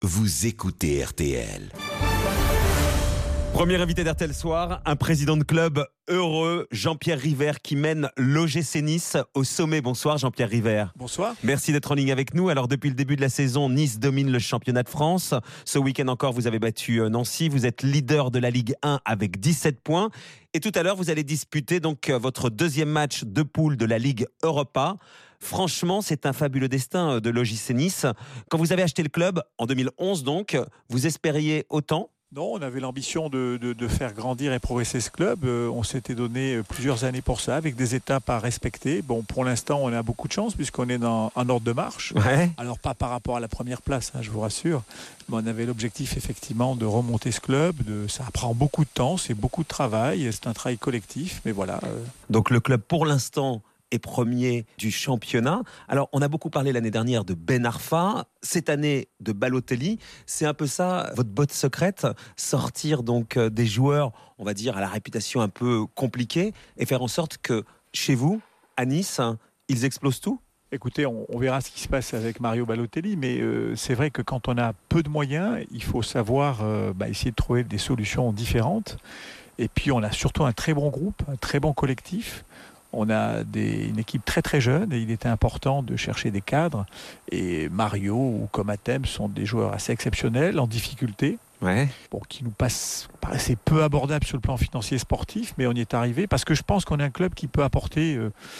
Vous écoutez RTL. Premier invité d'RTL Soir, un président de club heureux, Jean-Pierre River, qui mène l'OGC Nice au sommet. Bonsoir Jean-Pierre River. Bonsoir. Merci d'être en ligne avec nous. Alors depuis le début de la saison, Nice domine le championnat de France. Ce week-end encore, vous avez battu Nancy. Vous êtes leader de la Ligue 1 avec 17 points. Et tout à l'heure, vous allez disputer donc votre deuxième match de poule de la Ligue Europa. Franchement, c'est un fabuleux destin de l'OGC Nice. Quand vous avez acheté le club, en 2011 donc, vous espériez autant ? Non, on avait l'ambition de faire grandir et progresser ce club. On s'était donné plusieurs années pour ça, avec des étapes à respecter. Bon, pour l'instant, on a beaucoup de chance puisqu'on est en ordre de marche. Ouais. Alors, pas par rapport à la première place, je vous rassure. Mais on avait l'objectif, effectivement, de remonter ce club. Ça prend beaucoup de temps, c'est beaucoup de travail. C'est un travail collectif, mais voilà. Donc le club, pour l'instant, est premier du championnat. Alors, on a beaucoup parlé l'année dernière de Ben Arfa, cette année de Balotelli. C'est un peu ça, votre botte secrète, sortir donc des joueurs, on va dire, à la réputation un peu compliquée et faire en sorte que, chez vous, à Nice, ils explosent tout ? Écoutez, on verra ce qui se passe avec Mario Balotelli, mais c'est vrai que quand on a peu de moyens, il faut savoir essayer de trouver des solutions différentes. Et puis, on a surtout un très bon groupe, un très bon collectif. On a une équipe très très jeune et il était important de chercher des cadres. Et Mario ou Comatem sont des joueurs assez exceptionnels, en difficulté. Ouais. Bon, qui nous paraissaient peu abordables sur le plan financier et sportif, mais on y est arrivé parce que je pense qu'on est un club qui peut apporter...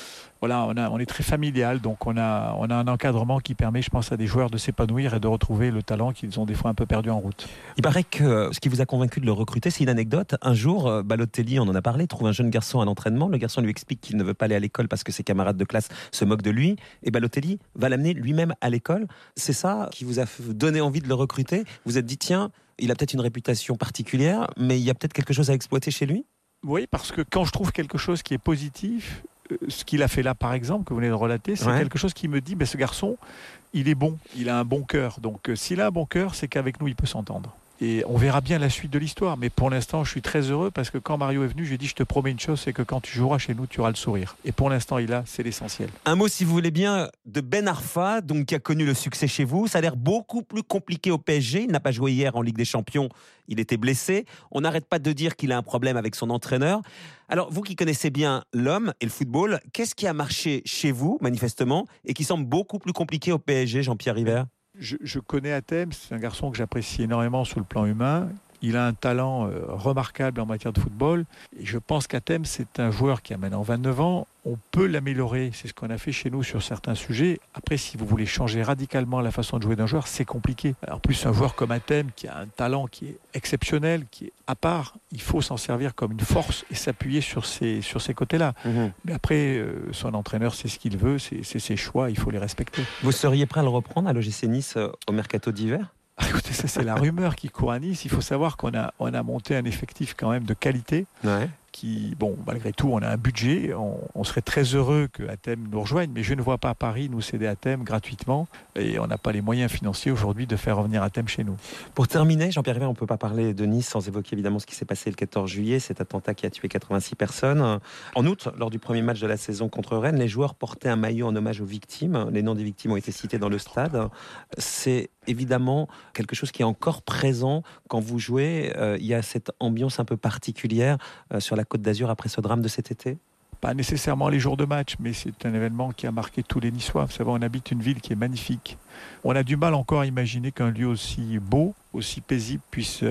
on est très familial, donc on a un encadrement qui permet, je pense, à des joueurs de s'épanouir et de retrouver le talent qu'ils ont des fois un peu perdu en route. Il paraît que ce qui vous a convaincu de le recruter, c'est une anecdote. Un jour, Balotelli, on en a parlé, trouve un jeune garçon à l'entraînement. Le garçon lui explique qu'il ne veut pas aller à l'école parce que ses camarades de classe se moquent de lui. Et Balotelli va l'amener lui-même à l'école. C'est ça qui vous a donné envie de le recruter ? Vous vous êtes dit, tiens, il a peut-être une réputation particulière, mais il y a peut-être quelque chose à exploiter chez lui ? Oui, parce que quand je trouve quelque chose qui est positif... Ce qu'il a fait là, par exemple, que vous venez de relater, c'est quelque chose qui me dit, ce garçon, il est bon, il a un bon cœur. Donc, s'il a un bon cœur, c'est qu'avec nous, il peut s'entendre. Et on verra bien la suite de l'histoire. Mais pour l'instant, je suis très heureux parce que quand Mario est venu, je lui ai dit, je te promets une chose, c'est que quand tu joueras chez nous, tu auras le sourire. Et pour l'instant, c'est l'essentiel. Un mot, si vous voulez bien, de Ben Arfa, donc, qui a connu le succès chez vous. Ça a l'air beaucoup plus compliqué au PSG. Il n'a pas joué hier en Ligue des Champions. Il était blessé. On n'arrête pas de dire qu'il a un problème avec son entraîneur. Alors, vous qui connaissez bien l'homme et le football, qu'est-ce qui a marché chez vous, manifestement, et qui semble beaucoup plus compliqué au PSG, Jean-Pierre River ? Je connais Hatem, c'est un garçon que j'apprécie énormément sur le plan humain. Il a un talent remarquable en matière de football. Et je pense qu'Hatem, c'est un joueur qui a maintenant 29 ans. On peut l'améliorer. C'est ce qu'on a fait chez nous sur certains sujets. Après, si vous voulez changer radicalement la façon de jouer d'un joueur, c'est compliqué. En plus, un joueur comme Hatem, qui a un talent qui est exceptionnel, qui est à part, il faut s'en servir comme une force et s'appuyer sur ces côtés-là. Mais après, son entraîneur, c'est ce qu'il veut, c'est ses choix, il faut les respecter. Vous seriez prêt à le reprendre à l'OGC Nice au mercato d'hiver ? Écoutez, ça c'est la rumeur qui court à Nice. Il faut savoir qu'on a monté un effectif quand même de qualité. Ouais. Qui, malgré tout, on a un budget. On serait très heureux que Hatem nous rejoigne, mais je ne vois pas Paris nous céder Hatem gratuitement. Et on n'a pas les moyens financiers aujourd'hui de faire revenir Hatem chez nous. Pour terminer, Jean-Pierre River, on ne peut pas parler de Nice sans évoquer évidemment ce qui s'est passé le 14 juillet, cet attentat qui a tué 86 personnes. En outre, lors du premier match de la saison contre Rennes, les joueurs portaient un maillot en hommage aux victimes. Les noms des victimes ont été cités dans le stade. C'est évidemment quelque chose qui est encore présent quand vous jouez. Il y a cette ambiance un peu particulière sur la Côte d'Azur après ce drame de cet été ? Pas nécessairement les jours de match, mais c'est un événement qui a marqué tous les Niçois. Vous savez, on habite une ville qui est magnifique. On a du mal encore à imaginer qu'un lieu aussi beau, aussi paisible, puisse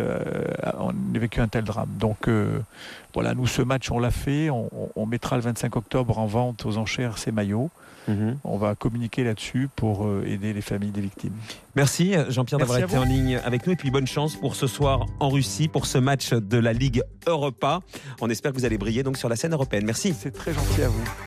en vécu un tel drame. Donc voilà, nous, ce match, on l'a fait. On mettra le 25 octobre en vente aux enchères ces maillots. On va communiquer là-dessus pour aider les familles des victimes. Merci Jean-Pierre d'avoir été en ligne avec nous et puis bonne chance pour ce soir en Russie pour ce match de la Ligue Europa. On espère que vous allez briller donc sur la scène européenne. Merci. C'est très gentil à vous.